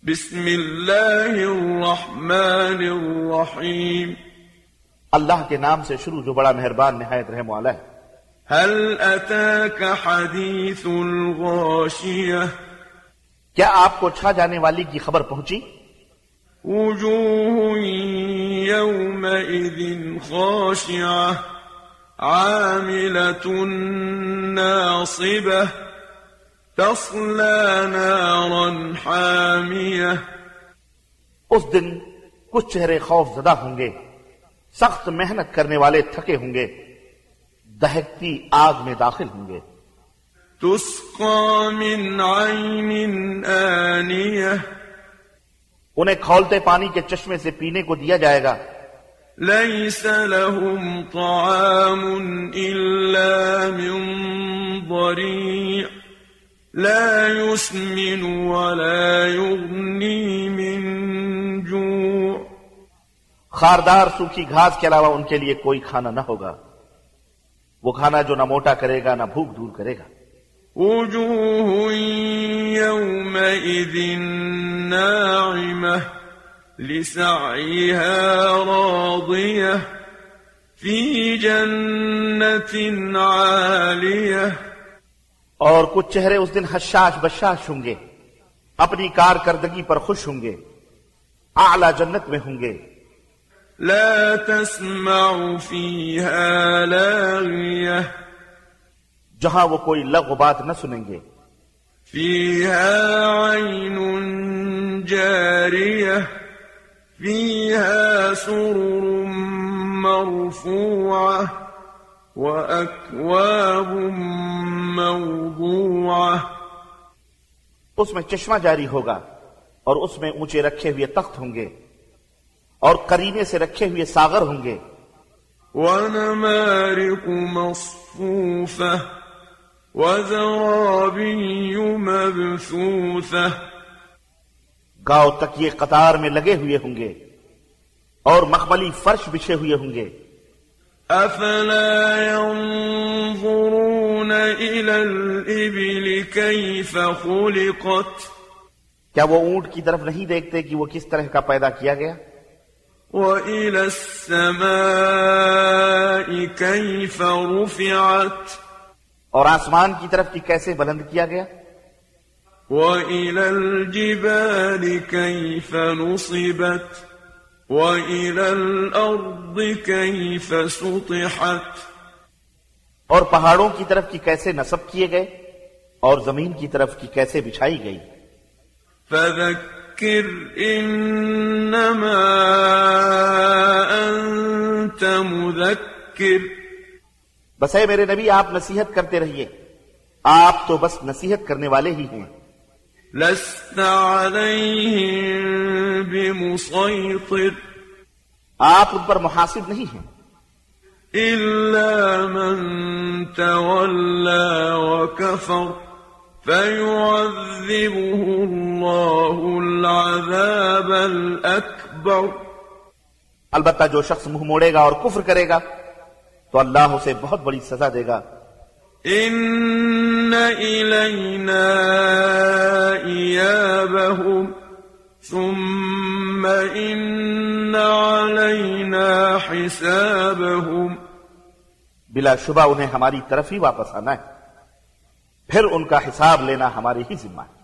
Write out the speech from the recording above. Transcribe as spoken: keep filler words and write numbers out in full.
بسم اللہ الرحمن الرحیم اللہ کے نام سے شروع جو بڑا مہربان نہایت رحم والا ہے۔ هل اتاك حدیث الغاشیہ کیا آپ کو چھا جانے والی کی خبر پہنچی؟ وجوہ یومئذ خاشعہ عاملۃ ناصبہ تصلی نارا حامیہ۔ اس دن کچھ چہرے خوف زدہ ہوں گے، سخت محنت کرنے والے تھکے ہوں گے، دہکتی آگ میں داخل ہوں گے۔ تسقى من عین آنیہ انہیں کھولتے پانی کے چشمے سے پینے کو دیا جائے گا۔ لیس لهم طعام الا من ضریع لا يسمن ولا يغنی من جوع۔ خاردار سوکھی گھاس کے علاوہ ان کے لیے کوئی کھانا نہ ہوگا، وہ کھانا جو نہ موٹا کرے گا نہ بھوک دور کرے گا۔ وجوہ یومئذ ناعمہ لسعیہا راضیہ فی جنت عالیہ۔ اور کچھ چہرے اس دن حشاش بشاش ہوں گے، اپنی کارکردگی پر خوش ہوں گے، اعلی جنت میں ہوں گے۔ لا تسمع فیہا لاغیہ جہاں وہ کوئی لغو بات نہ سنیں گے۔ فیہا عین جاریہ فیہا سرر مرفوعہ وَأَكْوَابٌ مَّوْضُوعَةٌ اس میں چشمہ جاری ہوگا اور اس میں اونچے رکھے ہوئے تخت ہوں گے اور قرینے سے رکھے ہوئے ساغر ہوں گے۔ وَنَمَارِقُ مَصْفُوفَةٌ وَزَرَابِيُّ مَبْثُوثَةٌ گاؤ تکیے قطار میں لگے ہوئے ہوں گے اور مخملی فرش بچھے ہوئے ہوں گے۔ افلا ينظرون الى الابل كيف خلقت کیا وہ اونٹ کی طرف نہیں دیکھتے کہ وہ کس طرح کا پیدا کیا گیا؟ والى السماء كيف رفعت اور آسمان کی طرف کی کیسے بلند کیا گیا؟ والى الجبال كيف نصبت وَإِلَى الْأَرْضِ كَيْفَ سُطِحَتْ اور پہاڑوں کی طرف کی کیسے نصب کیے گئے اور زمین کی طرف کی کیسے بچھائی گئی۔ فَذَكِّرْ إِنَّمَا أَنْتَ مُذَكِّرٌ بس اے میرے نبی آپ نصیحت کرتے رہیے، آپ تو بس نصیحت کرنے والے ہی ہیں۔ لَسْتَ عَلَيْهِمْ بِمُصَيْطِرٍ آپ ان پر محاسب نہیں ہیں، إِلَّا مَن تَوَلَّى وَكَفَرَ فَيُعَذِّبُهُ اللَّهُ الْعَذَابَ الْأَكْبَرَ البتہ جو شخص منہ موڑے گا اور کفر کرے گا تو اللہ اسے بہت بڑی سزا دے گا۔ إِنَّ إِلَيْنَا إِيَابَهُمْ ثُمَّ إِنَّ عَلَيْنَا حِسَابَهُمْ بلا شبہ انہیں ہماری طرف ہی واپس آنا ہے، پھر ان کا حساب لینا ہمارے ہی ذمہ ہے۔